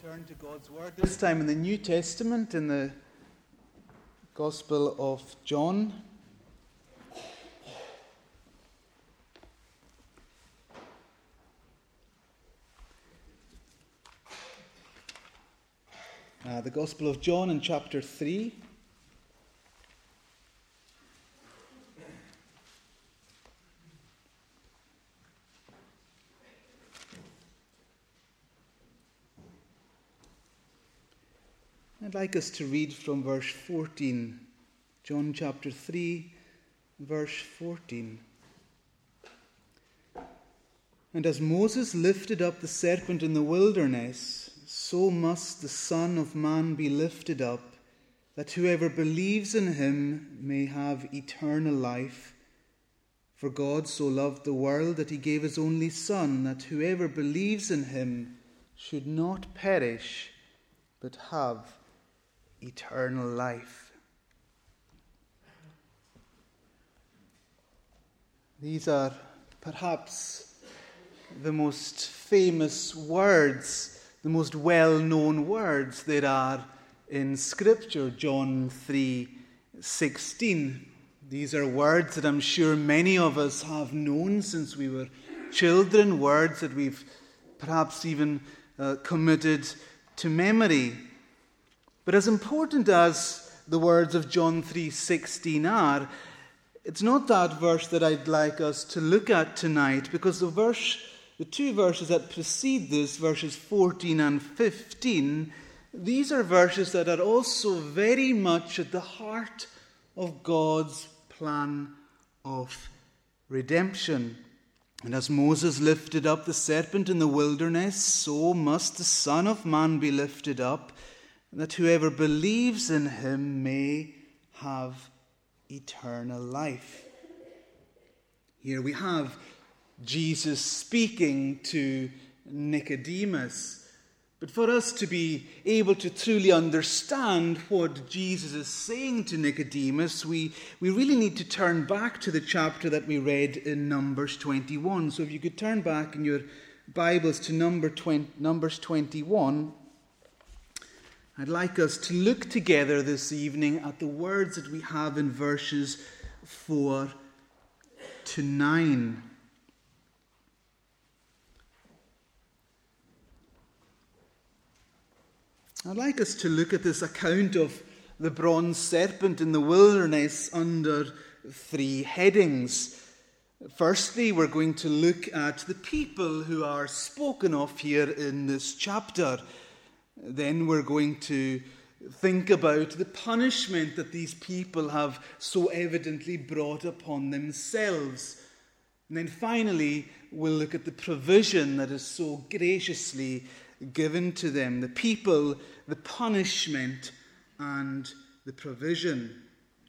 Turn to God's Word, this time in the New Testament, in the Gospel of John. The Gospel of John in chapter 3. I'd like us to read from verse 14, John chapter 3, verse 14. And as Moses lifted up the serpent in the wilderness, so must the Son of Man be lifted up, that whoever believes in him may have eternal life. For God so loved the world that he gave his only Son, that whoever believes in him should not perish, but have eternal life. These are perhaps the most famous words, the most well-known words there are in Scripture, John 3:16. These are words that I'm sure many of us have known since we were children, words that we've perhaps even committed to memory. But as important as the words of John 3:16 are, it's not that verse that I'd like us to look at tonight, because the two verses that precede this, verses 14 and 15, these are verses that are also very much at the heart of God's plan of redemption. And as Moses lifted up the serpent in the wilderness, so must the Son of Man be lifted up, that whoever believes in him may have eternal life. Here we have Jesus speaking to Nicodemus. But for us to be able to truly understand what Jesus is saying to Nicodemus, we really need to turn back to the chapter that we read in Numbers 21. So if you could turn back in your Bibles to Numbers 21, I'd like us to look together this evening at the words that we have in verses 4 to 9. I'd like us to look at this account of the bronze serpent in the wilderness under three headings. Firstly, we're going to look at the people who are spoken of here in this chapter. Then we're going to think about the punishment that these people have so evidently brought upon themselves. And then finally, we'll look at the provision that is so graciously given to them. The people, the punishment, and the provision.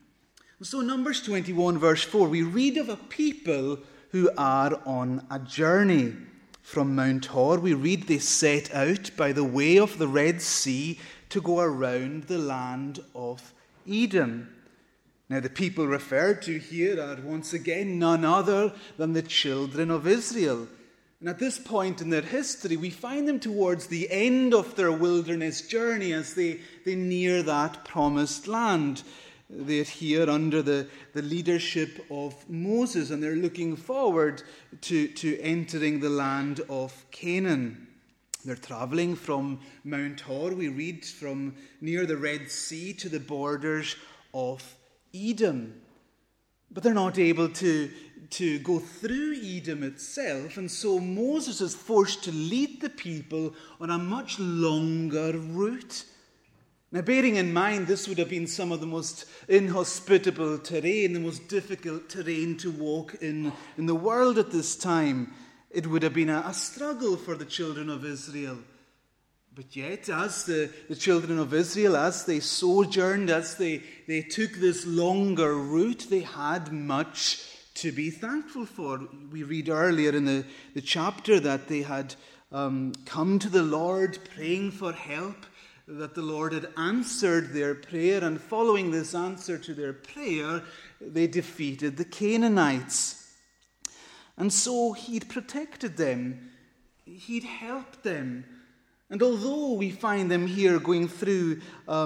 So Numbers 21 verse 4, we read of a people who are on a journey. From Mount Hor, we read they set out by the way of the Red Sea to go around the land of Edom. Now the people referred to here are once again none other than the children of Israel. And at this point in their history, we find them towards the end of their wilderness journey as they near that promised land. They're here under the leadership of Moses, and they're looking forward to entering the land of Canaan. They're traveling from Mount Hor, we read, from near the Red Sea to the borders of Edom. But they're not able to go through Edom itself, and so Moses is forced to lead the people on a much longer route. Now, bearing in mind, this would have been some of the most inhospitable terrain, the most difficult terrain to walk in the world at this time. It would have been a struggle for the children of Israel. But yet, as the children of Israel, as they sojourned, as they took this longer route, they had much to be thankful for. We read earlier in the chapter that they had come to the Lord praying for help, that the Lord had answered their prayer, and following this answer to their prayer, they defeated the Canaanites. And so he'd protected them, he'd helped them, And although we find them here going through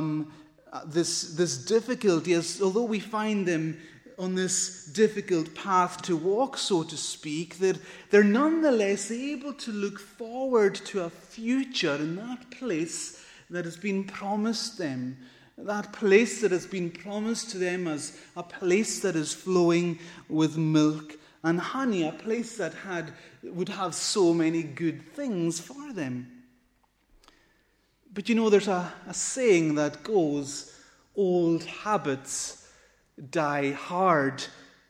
this difficulty, although we find them on this difficult path to walk, so to speak, they're nonetheless able to look forward to a future in that place that has been promised them. That place that has been promised to them as a place that is flowing with milk and honey, a place that would have so many good things for them. But you know, there's a saying that goes, old habits die hard.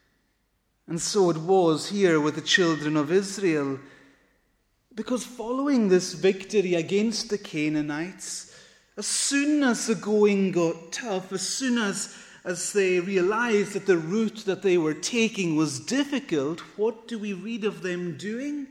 And so it was here with the children of Israel. Because following this victory against the Canaanites, as soon as the going got tough, as soon as they realized that the route that they were taking was difficult, what do we read of them doing?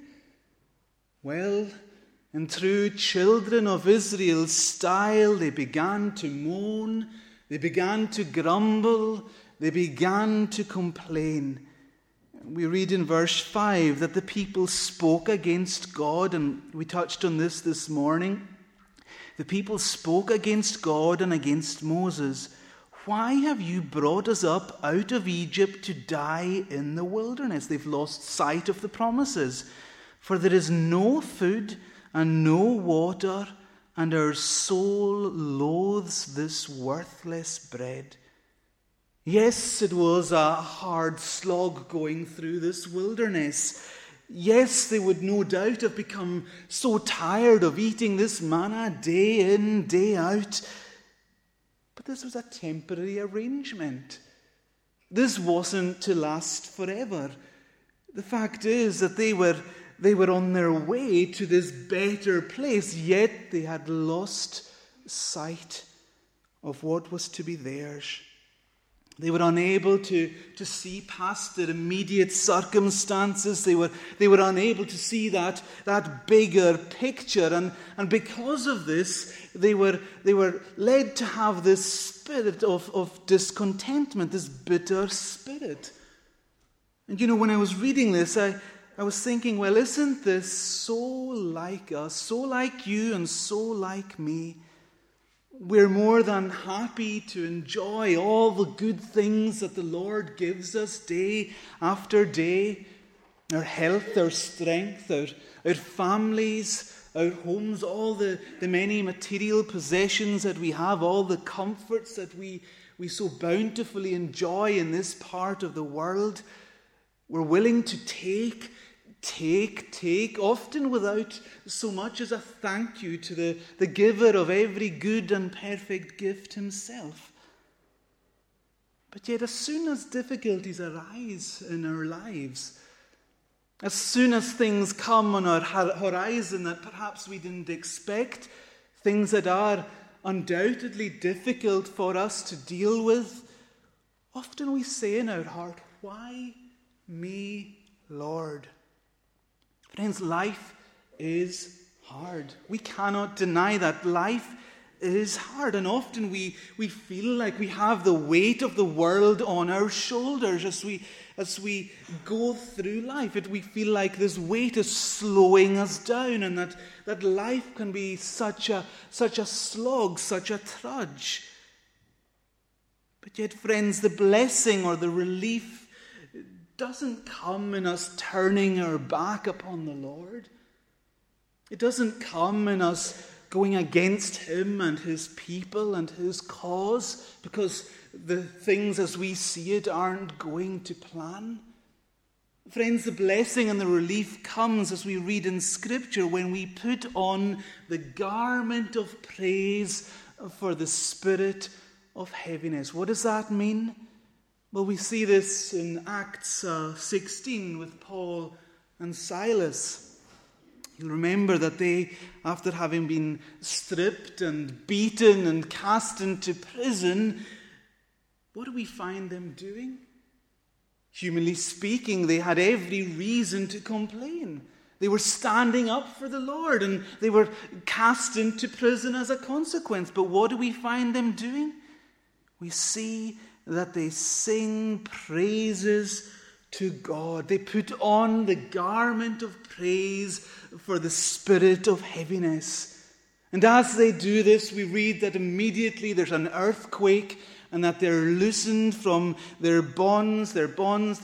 Well, in true children of Israel style, they began to moan, they began to grumble, they began to complain. We read in verse 5 that the people spoke against God, and we touched on this morning. The people spoke against God and against Moses. Why have you brought us up out of Egypt to die in the wilderness? They've lost sight of the promises. For there is no food and no water, and our soul loathes this worthless bread. Yes, it was a hard slog going through this wilderness. Yes, they would no doubt have become so tired of eating this manna day in, day out. But this was a temporary arrangement. This wasn't to last forever. The fact is that they were on their way to this better place, yet they had lost sight of what was to be theirs. They were unable to see past their immediate circumstances. They were unable to see that bigger picture. And because of this, they were led to have this spirit of discontentment, this bitter spirit. And you know, when I was reading this, I was thinking, well, isn't this so like us, so like you and so like me? We're more than happy to enjoy all the good things that the Lord gives us day after day. Our health, our strength, our families, our homes, all the many material possessions that we have, all the comforts that we so bountifully enjoy in this part of the world. We're willing to take, often without so much as a thank you to the giver of every good and perfect gift himself. But yet, as soon as difficulties arise in our lives, as soon as things come on our horizon that perhaps we didn't expect, things that are undoubtedly difficult for us to deal with, often we say in our heart, "Why me, Lord?" Friends, life is hard. We cannot deny that life is hard. And often we feel like we have the weight of the world on our shoulders as we go through life. We feel like this weight is slowing us down, and that life can be such a slog, such a trudge. But yet, friends, the blessing or the relief doesn't come in us turning our back upon the Lord. It doesn't come in us going against him and his people and his cause because the things as we see it aren't going to plan. Friends, the blessing and the relief comes as we read in Scripture when we put on the garment of praise for the spirit of heaviness. What does that mean? Well, we see this in Acts 16 with Paul and Silas. You'll remember that they, after having been stripped and beaten and cast into prison, what do we find them doing? Humanly speaking, they had every reason to complain. They were standing up for the Lord and they were cast into prison as a consequence. But what do we find them doing? We see that they sing praises to God. They put on the garment of praise for the spirit of heaviness. And as they do this, we read that immediately there's an earthquake and that they're loosened from their bonds. They're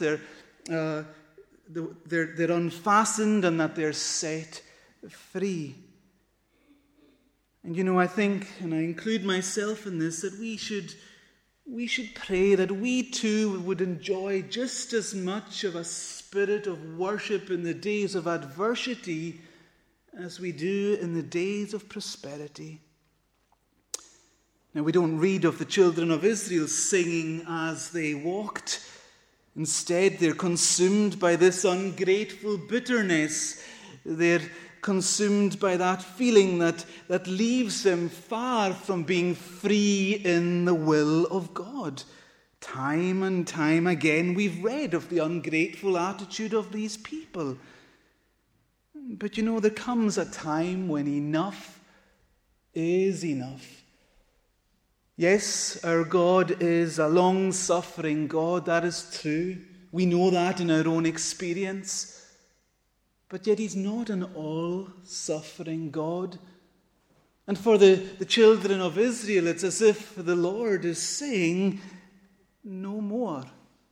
unfastened and that they're set free. And I think, and I include myself in this, that we should pray that we too would enjoy just as much of a spirit of worship in the days of adversity as we do in the days of prosperity. Now, we don't read of the children of Israel singing as they walked. Instead, they're consumed by this ungrateful bitterness. They're consumed by that feeling that leaves them far from being free in the will of God. Time and time again, we've read of the ungrateful attitude of these people. But there comes a time when enough is enough. Yes, our God is a long-suffering God, that is true. We know that in our own experience. But yet he's not an all-suffering God. And for the children of Israel, it's as if the Lord is saying, no more.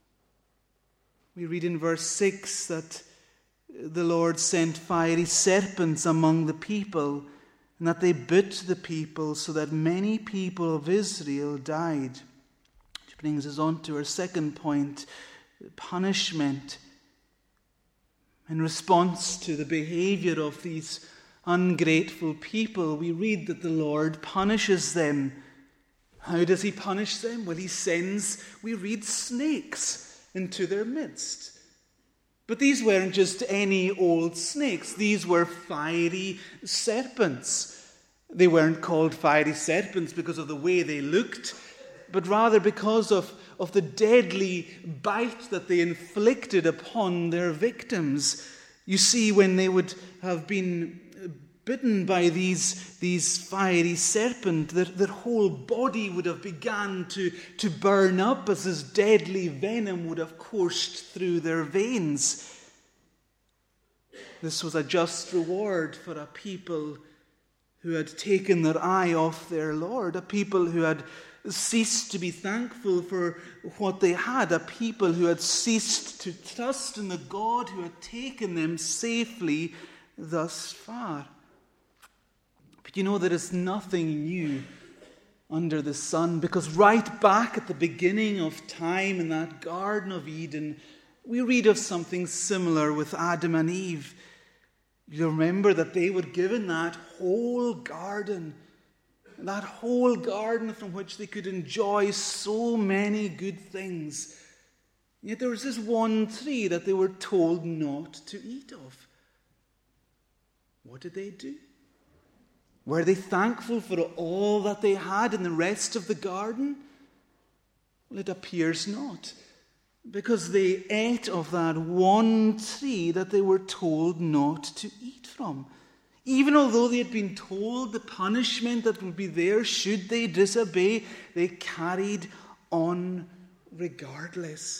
We read in verse 6 that the Lord sent fiery serpents among the people, and that they bit the people, so that many people of Israel died. Which brings us on to our second point, punishment. In response to the behavior of these ungrateful people, we read that the Lord punishes them. How does he punish them? Well, he sends, we read, snakes into their midst. But these weren't just any old snakes. These were fiery serpents. They weren't called fiery serpents because of the way they looked, but rather because of the deadly bite that they inflicted upon their victims. You see, when they would have been bitten by these fiery serpents, their whole body would have begun to burn up as this deadly venom would have coursed through their veins. This was a just reward for a people who had taken their eye off their Lord, a people who had ceased to be thankful for what they had, a people who had ceased to trust in the God who had taken them safely thus far. But there is nothing new under the sun, because right back at the beginning of time in that Garden of Eden, we read of something similar with Adam and Eve. You remember that they were given that whole garden from which they could enjoy so many good things. Yet there was this one tree that they were told not to eat of. What did they do? Were they thankful for all that they had in the rest of the garden? Well, it appears not, because they ate of that one tree that they were told not to eat from. Even although they had been told the punishment that would be there should they disobey, they carried on regardless.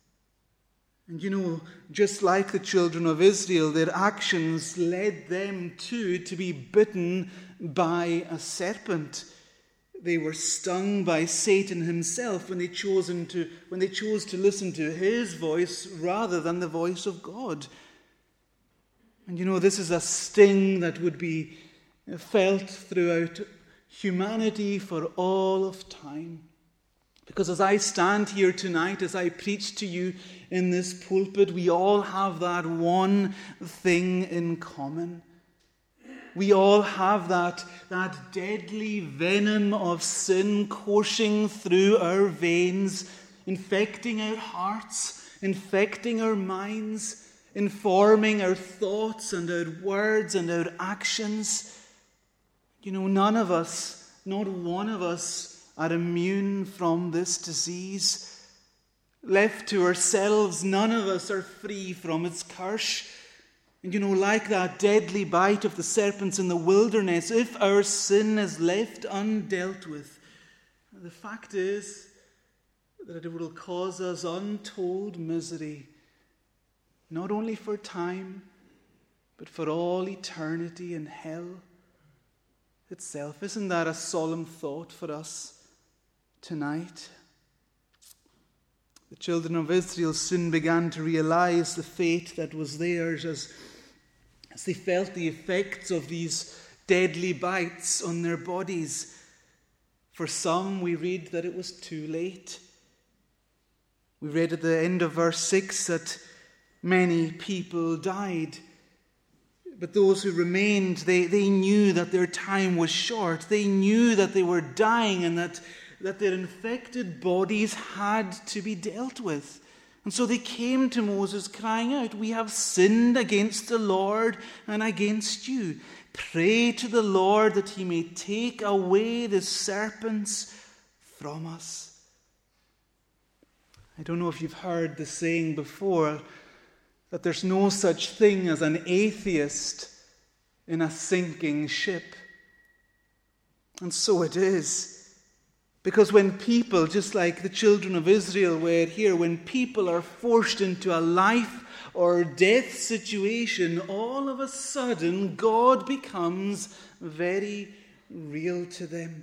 And just like the children of Israel, their actions led them to be bitten by a serpent. They were stung by Satan himself when they chose to listen to his voice rather than the voice of God. And this is a sting that would be felt throughout humanity for all of time. Because as I stand here tonight, as I preach to you in this pulpit, we all have that one thing in common. We all have that deadly venom of sin coursing through our veins, infecting our hearts, infecting our minds, informing our thoughts and our words and our actions. None of us, not one of us, are immune from this disease. Left to ourselves, none of us are free from its curse. And like that deadly bite of the serpents in the wilderness, if our sin is left undealt with, the fact is that it will cause us untold misery, not only for time, but for all eternity in hell. itself. Isn't that a solemn thought for us tonight? The children of Israel soon began to realize the fate that was theirs as they felt the effects of these deadly bites on their bodies. For some, we read that it was too late. We read at the end of verse 6 that many people died. But those who remained, they knew that their time was short. They knew that they were dying and that their infected bodies had to be dealt with. And so they came to Moses crying out, "We have sinned against the Lord and against you. Pray to the Lord that he may take away the serpents from us." I don't know if you've heard the saying before that there's no such thing as an atheist in a sinking ship. And so it is. Because when people, just like the children of Israel were here, when people are forced into a life or death situation, all of a sudden God becomes very real to them.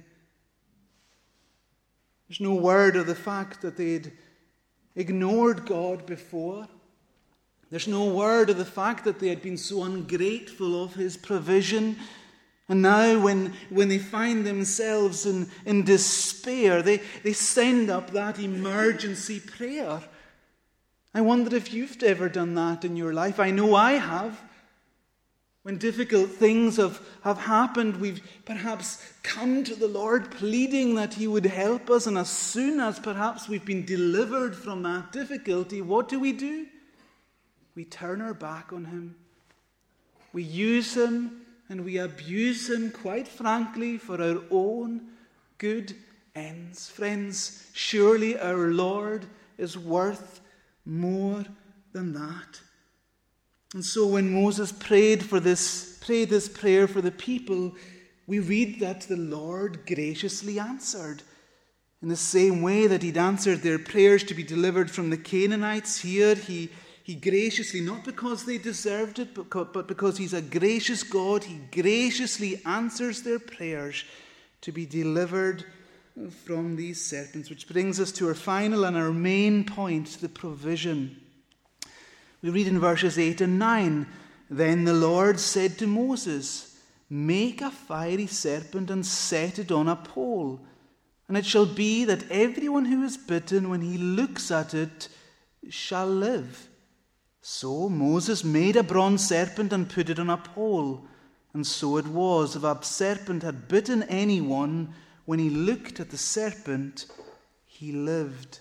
There's no word of the fact that they'd ignored God before. There's no word of the fact that they had been so ungrateful of his provision. And now when they find themselves in despair, they send up that emergency prayer. I wonder if you've ever done that in your life. I know I have. When difficult things have happened, we've perhaps come to the Lord pleading that he would help us. And as soon as perhaps we've been delivered from that difficulty, what do? We turn our back on him. We use him and we abuse him, quite frankly, for our own good ends. Friends, surely our Lord is worth more than that. And so when Moses prayed this prayer for the people, we read that the Lord graciously answered. In the same way that he'd answered their prayers to be delivered from the Canaanites, here he graciously, not because they deserved it, but because he's a gracious God, he graciously answers their prayers to be delivered from these serpents. Which brings us to our final and our main point, the provision. We read in verses 8 and 9, "Then the Lord said to Moses, 'Make a fiery serpent and set it on a pole. And it shall be that everyone who is bitten, when he looks at it, shall live.' So Moses made a bronze serpent and put it on a pole. And so it was, if a serpent had bitten anyone, when he looked at the serpent, he lived."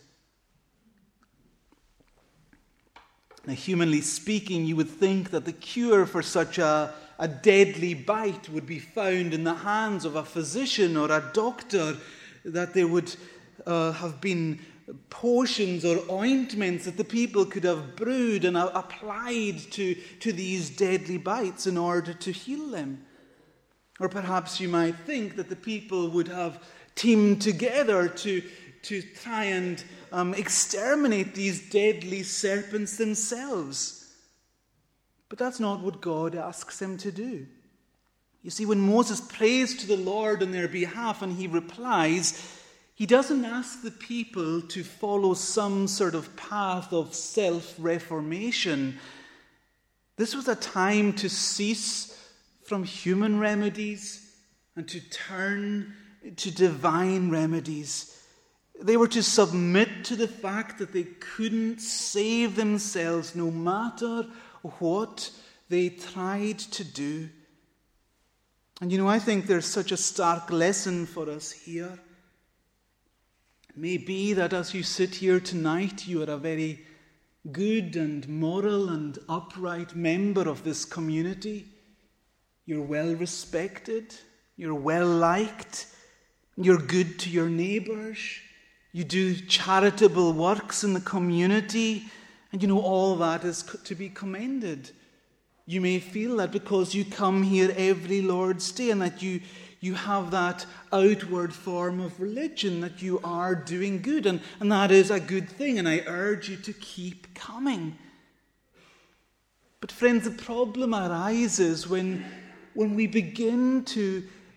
Now, humanly speaking, you would think that the cure for such a deadly bite would be found in the hands of a physician or a doctor, that there would have been potions or ointments that the people could have brewed and applied to these deadly bites in order to heal them. Or perhaps you might think that the people would have teamed together to try and exterminate these deadly serpents themselves. But that's not what God asks them to do. You see, when Moses prays to the Lord on their behalf and he replies, he doesn't ask the people to follow some sort of path of self-reformation. This was a time to cease from human remedies and to turn to divine remedies. They were to submit to the fact that they couldn't save themselves no matter what they tried to do. And I think there's such a stark lesson for us here. It may be that as you sit here tonight, you are a very good and moral and upright member of this community. You're well respected. You're well liked. You're good to your neighbours. You do charitable works in the community. And all that is to be commended. You may feel that because you come here every Lord's Day and that you have that outward form of religion, that you are doing good. And that is a good thing, and I urge you to keep coming. But friends, the problem arises when we begin to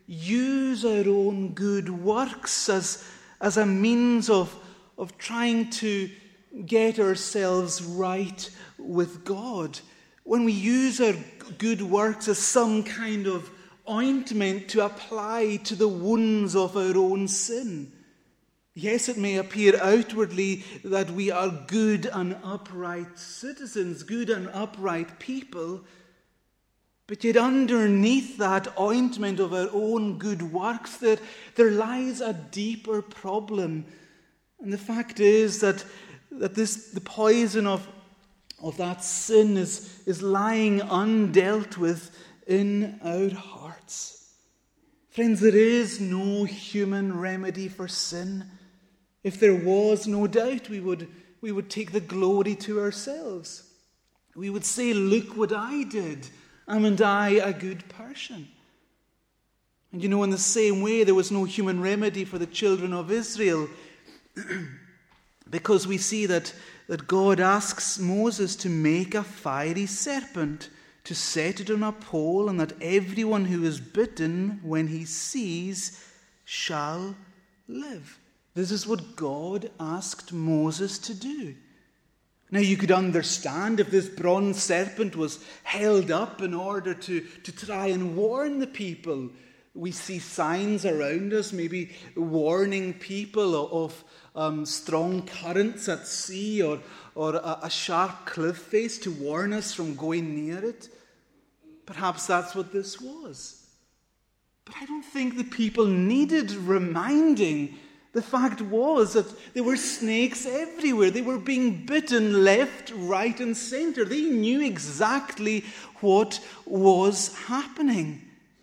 use our own good works as a means of trying to get ourselves right with God. When we use our good works as some kind of ointment to apply to the wounds of our own sin. Yes, it may appear outwardly that we are good and upright citizens, good and upright people, but yet underneath that ointment of our own good works, there lies a deeper problem. And the fact is that the poison of that sin is lying undealt with in our hearts. Friends, there is no human remedy for sin. If there was, no doubt we would take the glory to ourselves. We would say, look what I did. Am I a good person? And in the same way, there was no human remedy for the children of Israel, because we see that God asks Moses to make a fiery serpent, to set it on a pole, and that everyone who is bitten when he sees shall live. This is what God asked Moses to do. Now, you could understand if this bronze serpent was held up in order to try and warn the people. We see signs around us, maybe warning people of strong currents at sea or a sharp cliff face to warn us from going near it. Perhaps that's what this was. But I don't think the people needed reminding. The fact was that there were snakes everywhere. They were being bitten left, right, and center. They knew exactly what was happening.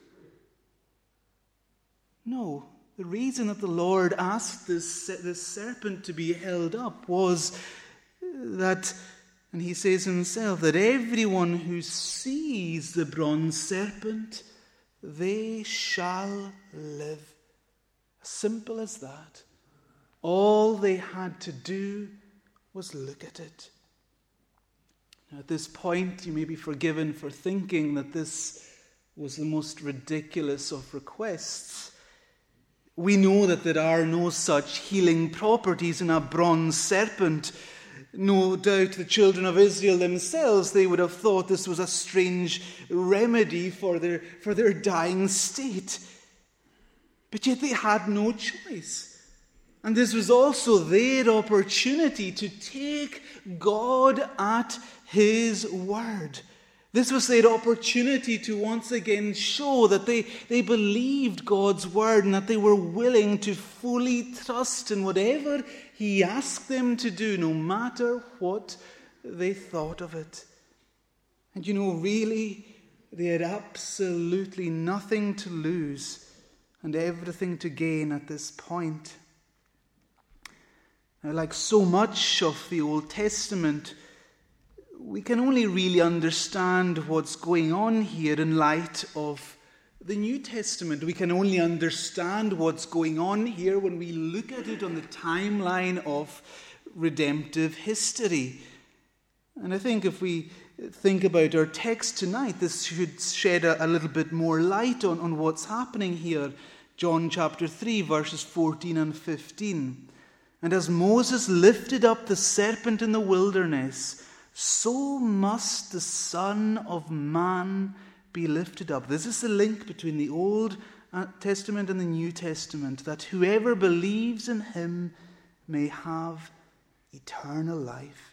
No, the reason that the Lord asked this serpent to be held up was that, and he says himself, that everyone who sees the bronze serpent, they shall live. Simple as that. All they had to do was look at it. Now, at this point, you may be forgiven for thinking that this was the most ridiculous of requests. We know that there are no such healing properties in a bronze serpent. No doubt the children of Israel themselves, they would have thought this was a strange remedy for their dying state. But yet they had no choice. And this was also their opportunity to take God at his word. This was their opportunity to once again show that they believed God's word and that they were willing to fully trust in whatever he asked them to do, no matter what they thought of it. And really, they had absolutely nothing to lose and everything to gain at this point. Now, like so much of the Old Testament, we can only really understand what's going on here in light of the New Testament. We can only understand what's going on here when we look at it on the timeline of redemptive history. And I think if we think about our text tonight, this should shed a little bit more light on what's happening here. John chapter 3, verses 14 and 15. And as Moses lifted up the serpent in the wilderness, so must the Son of Man be lifted up. This is the link between the Old Testament and the New Testament, that whoever believes in him may have eternal life.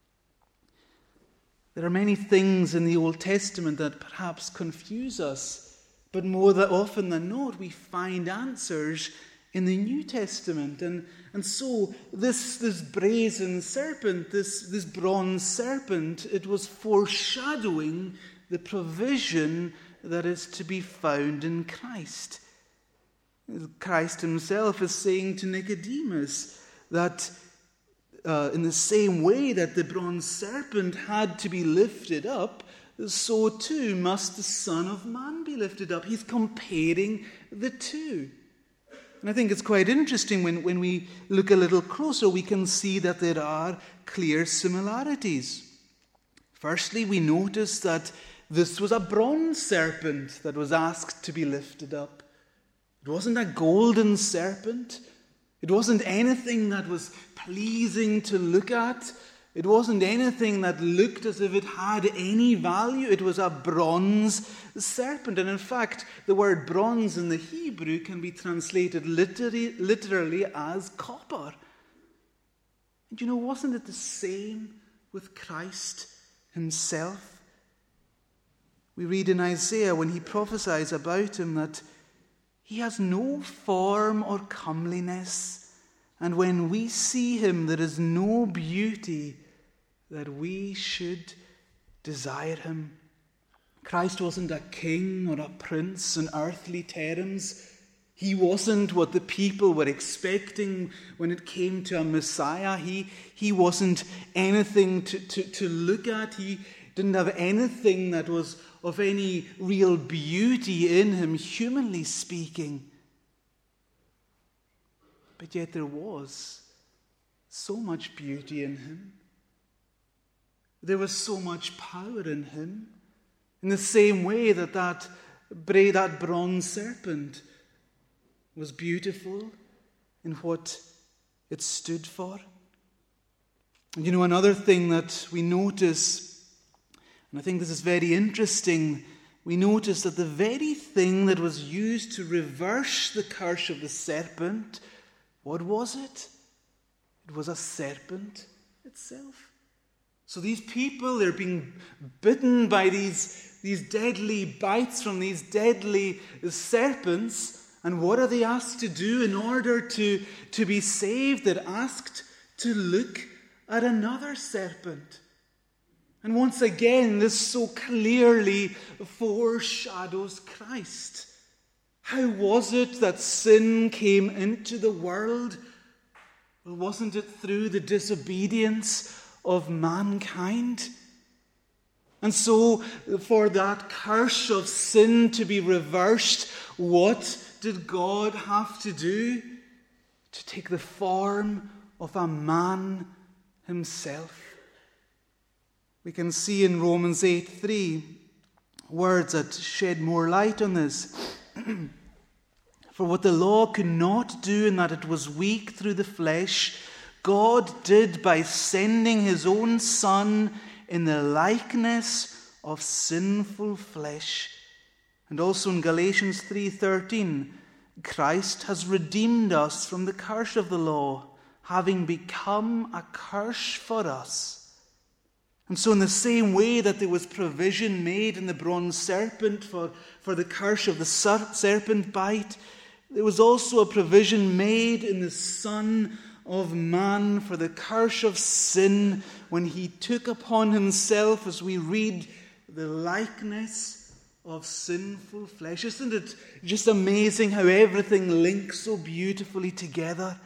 There are many things in the Old Testament that perhaps confuse us, but more often than not, we find answers in the New Testament. And so this brazen serpent, this bronze serpent, it was foreshadowing the provision that is to be found in Christ. Christ himself is saying to Nicodemus that in the same way that the bronze serpent had to be lifted up, so too must the Son of Man be lifted up. He's comparing the two. And I think it's quite interesting when we look a little closer, we can see that there are clear similarities. Firstly, we notice that this was a bronze serpent that was asked to be lifted up. It wasn't a golden serpent. It wasn't anything that was pleasing to look at. It wasn't anything that looked as if it had any value. It was a bronze serpent. And in fact, the word bronze in the Hebrew can be translated literally as copper. And wasn't it the same with Christ himself? We read in Isaiah when he prophesies about him that he has no form or comeliness, and when we see him, there is no beauty that we should desire him. Christ wasn't a king or a prince in earthly terms. He wasn't what the people were expecting when it came to a Messiah. He wasn't anything to look at. He didn't have anything that was of any real beauty in him, humanly speaking. But yet there was so much beauty in him. There was so much power in him. In the same way that bronze serpent was beautiful in what it stood for. And another thing that we notice, and I think this is very interesting, we notice that the very thing that was used to reverse the curse of the serpent, what was it? It was a serpent itself. So these people, they're being bitten by these deadly bites from these deadly serpents. And what are they asked to do in order to be saved? They're asked to look at another serpent. And once again, this so clearly foreshadows Christ. How was it that sin came into the world? Well, wasn't it through the disobedience of mankind? And so, for that curse of sin to be reversed, what did God have to do? To take the form of a man himself. We can see in Romans 8:3 words that shed more light on this. For what the law could not do, in that it was weak through the flesh, God did by sending his own Son in the likeness of sinful flesh. And also in Galatians 3:13, Christ has redeemed us from the curse of the law, having become a curse for us. And so in the same way that there was provision made in the bronze serpent for the curse of the serpent bite, there was also a provision made in the Son of Man for the curse of sin when he took upon himself, as we read, the likeness of sinful flesh. Isn't it just amazing how everything links so beautifully together?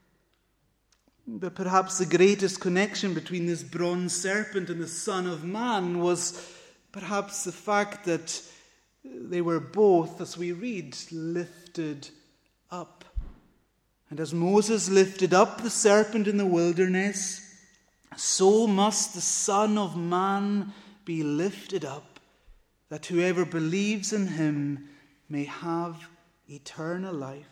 But perhaps the greatest connection between this bronze serpent and the Son of Man was perhaps the fact that they were both, as we read, lifted up. And as Moses lifted up the serpent in the wilderness, so must the Son of Man be lifted up, that whoever believes in him may have eternal life.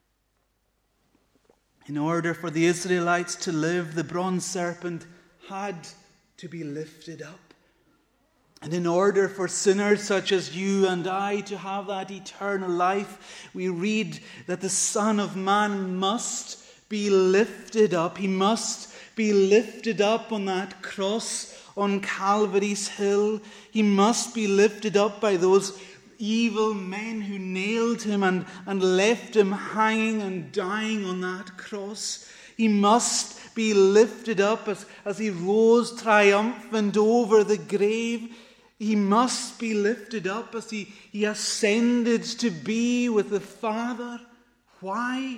In order for the Israelites to live, the bronze serpent had to be lifted up. And in order for sinners such as you and I to have that eternal life, we read that the Son of Man must be lifted up. He must be lifted up on that cross on Calvary's hill. He must be lifted up by those evil men who nailed him and left him hanging and dying on that cross. He must be lifted up as he rose triumphant over the grave. He must be lifted up as he ascended to be with the Father. Why?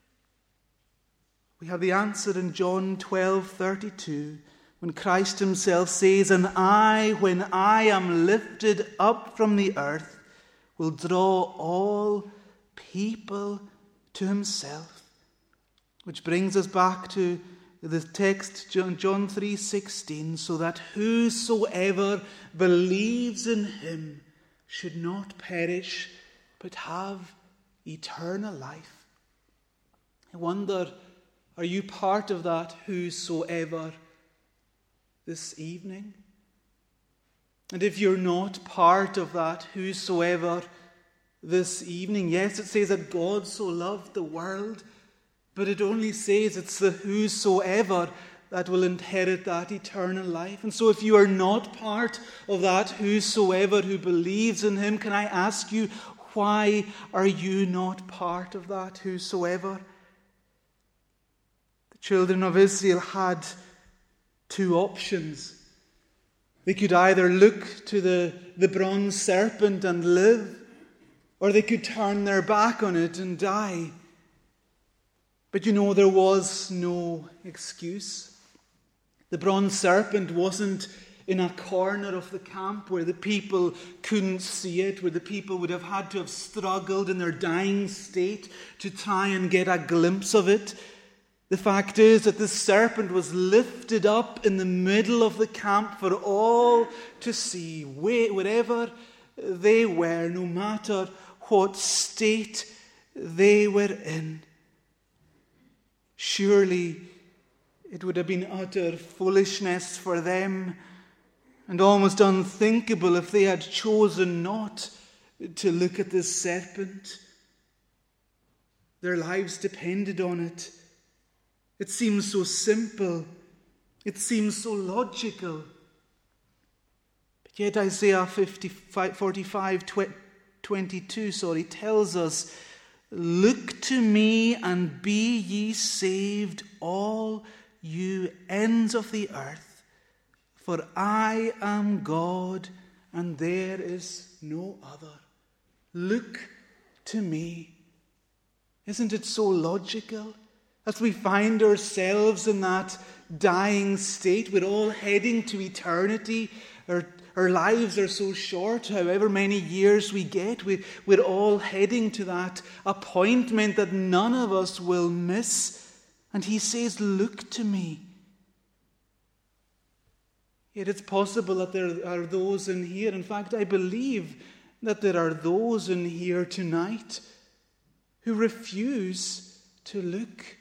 We have the answer in John 12:32, when Christ himself says, "And I, when I am lifted up from the earth, will draw all people to himself." Which brings us back to the text, John 3:16, so that whosoever believes in him should not perish, but have eternal life. I wonder, are you part of that whosoever this evening? And if you're not part of that whosoever this evening, yes, it says that God so loved the world, but it only says it's the whosoever that will inherit that eternal life. And so if you are not part of that whosoever who believes in him, can I ask you, why are you not part of that whosoever? The children of Israel had two options. They could either look to the bronze serpent and live, or they could turn their back on it and die. But there was no excuse. The bronze serpent wasn't in a corner of the camp where the people couldn't see it, where the people would have had to have struggled in their dying state to try and get a glimpse of it. The fact is that the serpent was lifted up in the middle of the camp for all to see, wherever they were, no matter what state they were in. Surely it would have been utter foolishness for them and almost unthinkable if they had chosen not to look at this serpent. Their lives depended on it. It seems so simple. It seems so logical. But yet Isaiah 45:22 tells us, "Look to me and be ye saved, all you ends of the earth, for I am God and there is no other." Look to me. Isn't it so logical? As we find ourselves in that dying state, we're all heading to eternity. Our lives are so short, however many years we get, we're all heading to that appointment that none of us will miss. And he says, "Look to me." Yet it's possible that there are those in here, in fact, I believe that there are those in here tonight who refuse to look.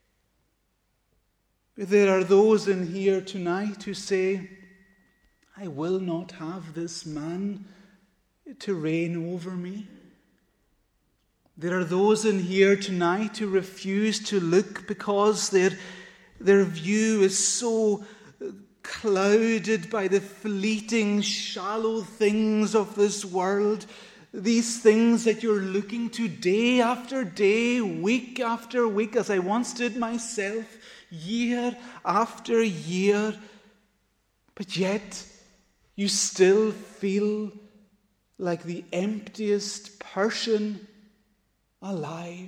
There are those in here tonight who say, "I will not have this man to reign over me." There are those in here tonight who refuse to look because their view is so clouded by the fleeting, shallow things of this world. These things that you're looking to day after day, week after week, as I once did myself, year after year. But yet, you still feel like the emptiest person alive.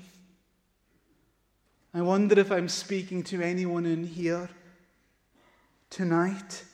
I wonder if I'm speaking to anyone in here tonight.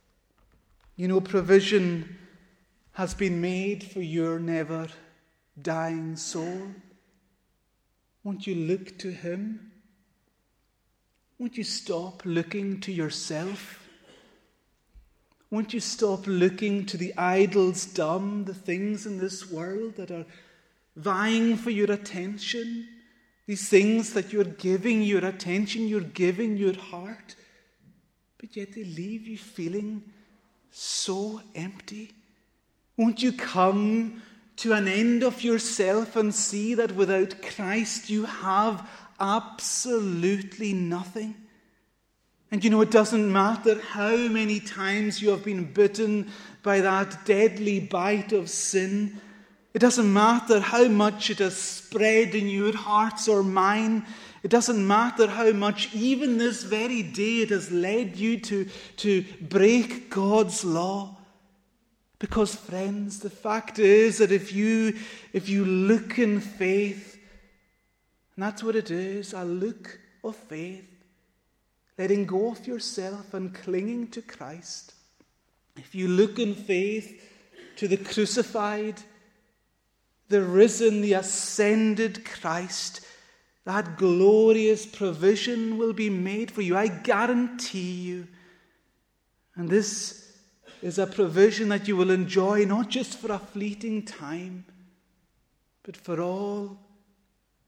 Provision has been made for your never dying soul. Won't you look to him? Won't you stop looking to yourself? Won't you stop looking to the idols dumb, the things in this world that are vying for your attention? These things that you're giving your attention, you're giving your heart, but yet they leave you feeling so empty. Won't you come to an end of yourself and see that without Christ you have absolutely nothing? And it doesn't matter how many times you have been bitten by that deadly bite of sin. It doesn't matter how much it has spread in your hearts or mine. It doesn't matter how much even this very day it has led you to break God's law. Because, friends, the fact is that if you look in faith, and that's what it is, a look of faith, letting go of yourself and clinging to Christ. If you look in faith to the crucified, the risen, the ascended Christ, that glorious provision will be made for you. I guarantee you. And this is a provision that you will enjoy not just for a fleeting time, but for all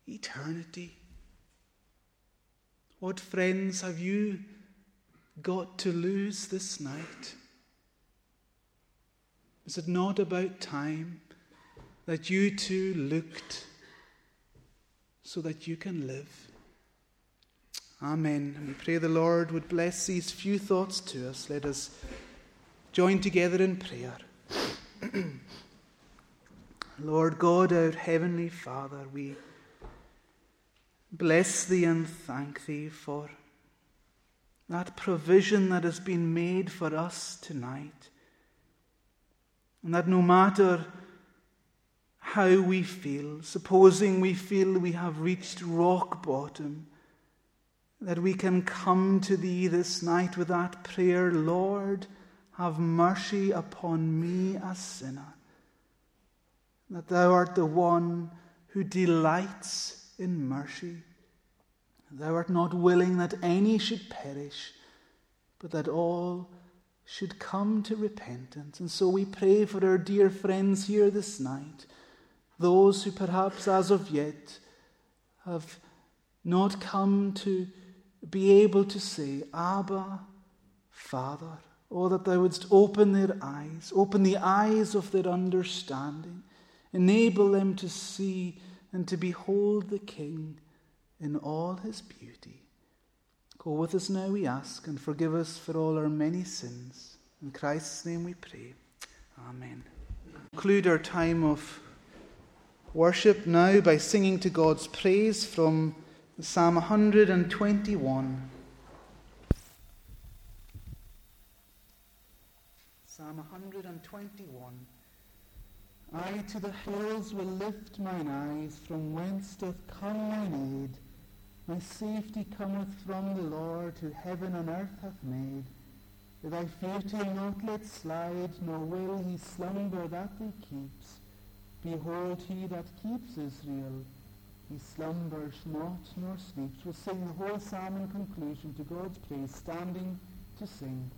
eternity. What friends have you got to lose this night? Is it not about time that you too looked so that you can live? Amen. And we pray the Lord would bless these few thoughts to us. Let us join together in prayer. Lord God, our heavenly Father, we bless thee and thank thee for that provision that has been made for us tonight. And that no matter how we feel, supposing we feel we have reached rock bottom, that we can come to thee this night with that prayer, Lord, have mercy upon me, a sinner. That thou art the one who delights in mercy. Thou art not willing that any should perish, but that all should come to repentance. And so we pray for our dear friends here this night, those who perhaps as of yet have not come to be able to say, Abba, Father. Oh, that thou wouldst open their eyes, open the eyes of their understanding, enable them to see and to behold the King in all his beauty. Go with us now, we ask, and forgive us for all our many sins. In Christ's name we pray. Amen. Conclude our time of worship now by singing to God's praise from Psalm 121. Psalm 121. I to the hills will lift mine eyes, from whence doth come mine aid. My safety cometh from the Lord, who heaven and earth hath made. Thy feet he'll not let slide, nor will he slumber that he keeps. Behold, he that keeps Israel, he slumbers not nor sleeps. We'll sing the whole psalm in conclusion to God's praise, standing to sing.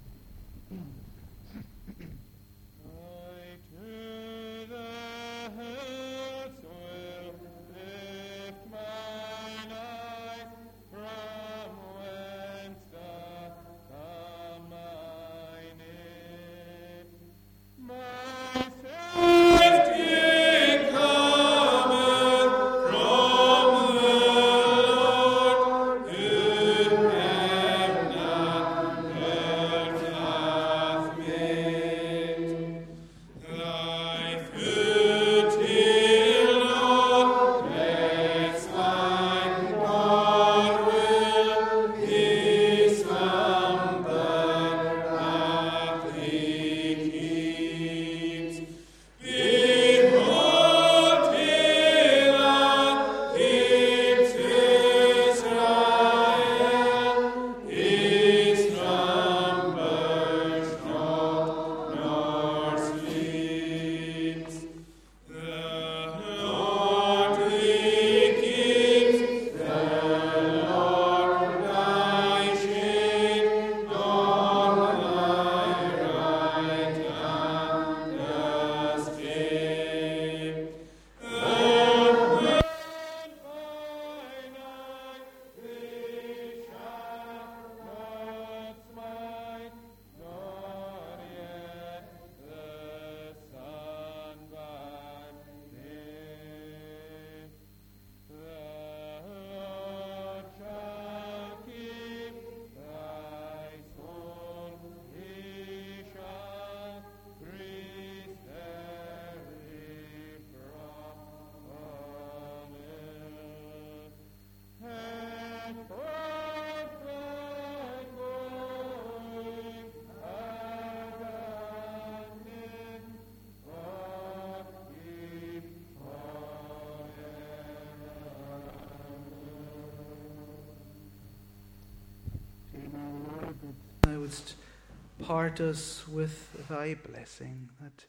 Part us with thy blessing, that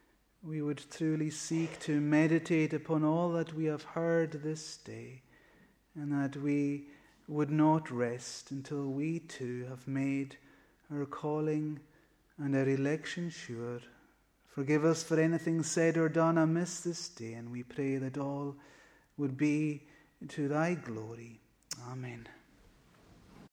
we would truly seek to meditate upon all that we have heard this day, and that we would not rest until we too have made our calling and our election sure. Forgive us for anything said or done amiss this day, and we pray that all would be to thy glory. Amen.